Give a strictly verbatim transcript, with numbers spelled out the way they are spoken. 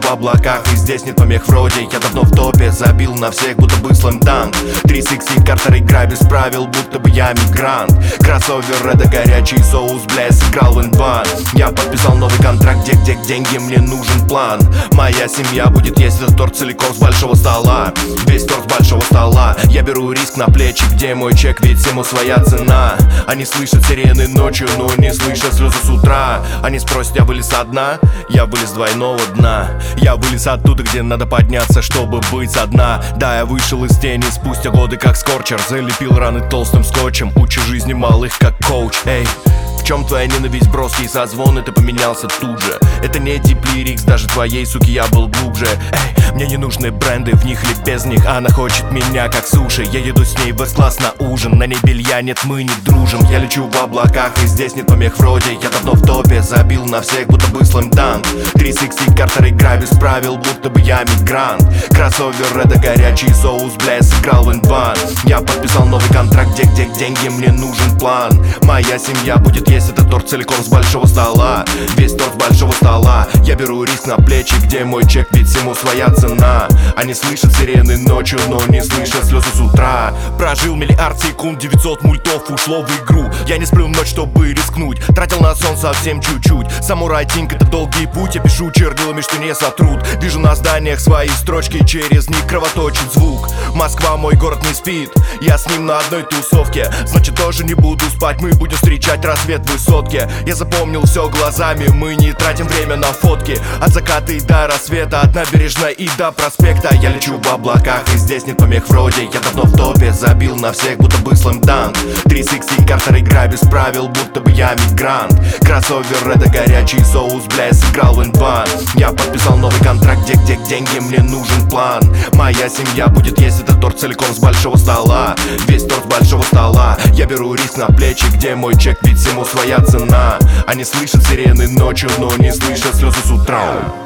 в облаках, и здесь нет помех вроде. Я давно в топе, забил на всех, будто бы слэм-данк. Три сиксти, картер, игра без правил, будто бы я мигрант. Кроссовер, это горячий соус, бля, сыграл в инбан. Я подписал новый контракт, где, где деньги, мне нужен план. Моя семья будет есть этот торт целиком с большого стола. Весь торт с большого стола. Я беру риск на плечи, где мой чек, ведь всему своя цена. Они слышат сирены ночью, но не слышат слезы с утра. Они спросят, я вылез со дна? Я вылез с двойного дна. Я вылез оттуда, где надо подняться, чтобы быть со дна. Да, я вышел из тени спустя годы, как скорчер. Залепил раны толстым скотчем, учу жизни малых, как коуч. Эй, в чем твоя ненависть, броский созвон, и ты поменялся тут же. Это не тип лирикс, даже твоей суки я был глубже. Эй, мне не нужны бренды, в них или без них. Она хочет меня как суши, я еду с ней в эс-класс на ужин. На ней белья нет, мы не дружим. Я лечу в облаках, и здесь нет помех вроде. Я давно в топе, забил на всех, будто бы слэм-данк. Три сиксти, картер, игра без правил, будто бы я мигрант. Кроссовер, это горячий соус, бля, сыграл в инбан. Я подписал новый контракт, где, где деньги, мне нужен план. Моя семья будет есть этот торт целиком с большого стола. Весь торт с большого стола. Я беру риск на плечи, где мой чек, ведь всему своя цена. Они слышат сирены ночью, но не слышат слезы с утра. Прожил миллиард секунд, девятьсот мультов ушло в игру. Я не сплю ночь, чтобы рискнуть. Тратил на сон совсем чуть-чуть. Самурай Тинг, это долгий путь. Я пишу чернилами, что не сотрут. Вижу на зданиях свои строчки, через них кровоточит звук. Москва, мой город не спит. Я с ним на одной тусовке, значит тоже не буду спать. Мы будем встречать рассвет в высотке. Я запомнил все глазами, мы не тратим время на фотки. От заката и до рассвета, от набережной и до проспекта. Я лечу в облаках, и здесь нет помех вроде. Я давно в топе, забил на всех, будто бы слэм-данк. Три сиксти, картер, игра без правил, будто бы я мигрант. Кроссовер, это горячий соус, бля, сыграл в инбан. Я подписал новый контракт, где, где деньги, мне нужен план. Моя семья будет есть этот торт целиком с большого стола. Весь торт с большого стола. Я беру риск на плечи, где мой чек, ведь всему своя цена. Они слышат сирены ночью, но не слышат слезы с утра.